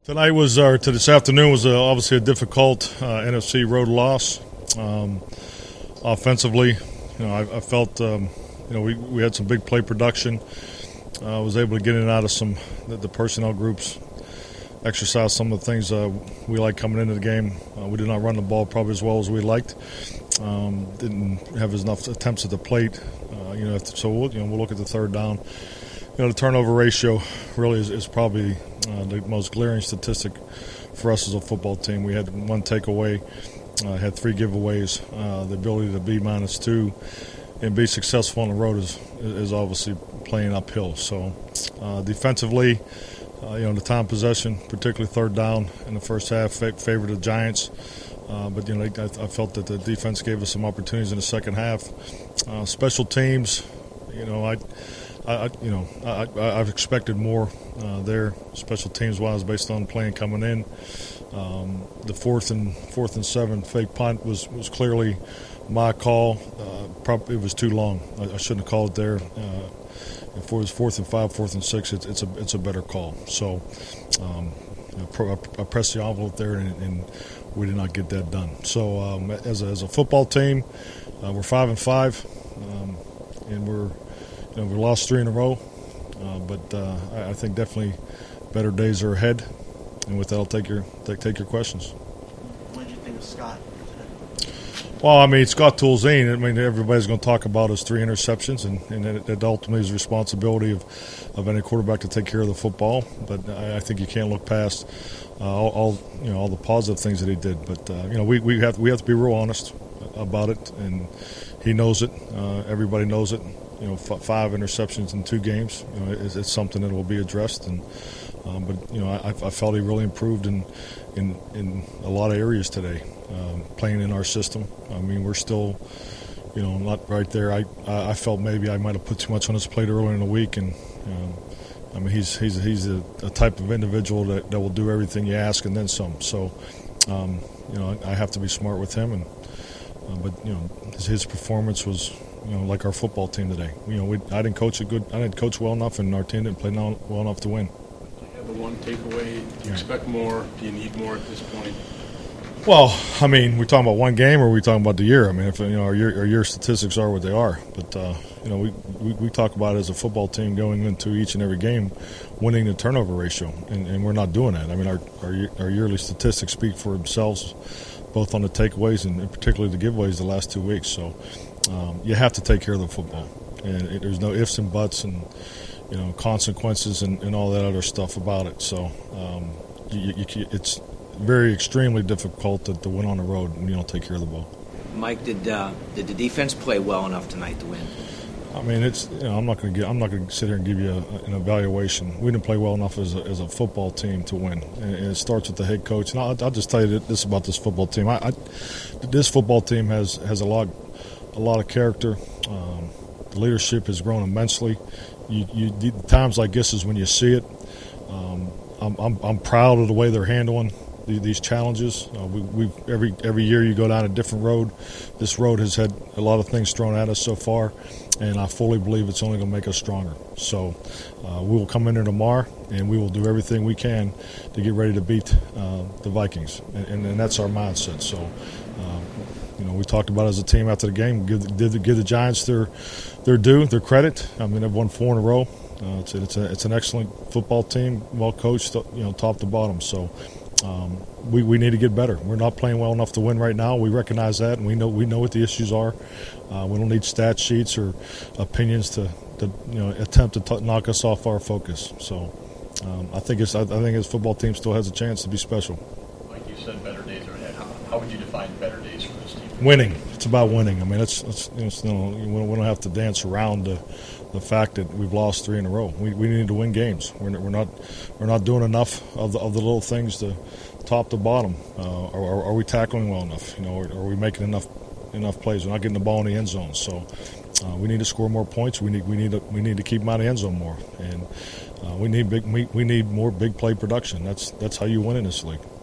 This afternoon was obviously a difficult NFC road loss. Offensively, I felt we had some big play production. I was able to get in and out of some the personnel groups, exercise some of the things we like coming into the game. We did not run the ball probably as well as we liked. Didn't have enough attempts at the plate. So we'll look at the third down. The turnover ratio really is probably the most glaring statistic for us as a football team. We had one takeaway, had 3 giveaways. The ability to be -2 and be successful on the road is obviously playing uphill. So defensively, the time possession, particularly third down in the first half, favored the Giants. But I felt that the defense gave us some opportunities in the second half. Special teams, I've expected more there, special teams wise, based on playing coming in. The fourth and 7 fake punt was clearly my call. Probably it was too long. I shouldn't have called it there. If it was 4th and 5, 4th and 6, it's a better call. So I pressed the envelope there, and we did not get that done. So as a football team, we're 5-5, and we lost 3 in a row, but I think definitely better days are ahead. And with that, I'll take your questions. What did you think of Scott today? Well, Scott Toolzien, everybody's going to talk about his 3 interceptions, and it ultimately is the responsibility of any quarterback to take care of the football. But I think you can't look past all the positive things that he did. But we have to be real honest about it, and he knows it. Everybody knows it. 5 interceptions in 2 games. It's something that will be addressed, but I felt he really improved in a lot of areas today, playing in our system. We're still, not right there. I felt maybe I might have put too much on his plate earlier in the week, and he's a type of individual that will do everything you ask and then some. So, I have to be smart with him, but his performance was. Like our football team today. I didn't coach I didn't coach well enough, and our team didn't play well enough to win. You have the one takeaway. Do you expect more? Do you need more at this point? Well, we're talking about one game, or are we talking about the year? If our year statistics are what they are, but we talk about it as a football team going into each and every game, winning the turnover ratio, and we're not doing that. Our yearly statistics speak for themselves, both on the takeaways and particularly the giveaways the last 2 weeks. So. You have to take care of the football, and there's no ifs and buts and consequences and all that other stuff about it. So it's very extremely difficult to win on the road when you don't take care of the ball. Mike, did the defense play well enough tonight to win? I'm not going to sit here and give you an evaluation. We didn't play well enough as a football team to win, and it starts with the head coach. And I'll just tell you this about this football team. This football team has a lot of character. The leadership has grown immensely. Times like this is when you see it. I'm proud of the way they're handling these challenges. Every year you go down a different road. This road has had a lot of things thrown at us so far, and I fully believe it's only going to make us stronger. So we will come in there tomorrow, and we will do everything we can to get ready to beat the Vikings, and that's our mindset. So. We talked about it as a team after the game. Give the Giants their due, their credit. They've won 4 in a row. It's an excellent football team, well coached, top to bottom. So we need to get better. We're not playing well enough to win right now. We recognize that, and we know what the issues are. We don't need stat sheets or opinions to attempt to knock us off our focus. So I think this football team still has a chance to be special. Like you said, better days are ahead. How would you define better days for this team? Winning. It's about winning. We don't have to dance around the fact that we've lost 3 in a row. We need to win games. We're not doing enough of the little things to top to bottom. Are we tackling well enough? Are we making enough plays? We're not getting the ball in the end zone. So we need to score more points. We need to keep them out of the end zone more, and we need more big play production. That's how you win in this league.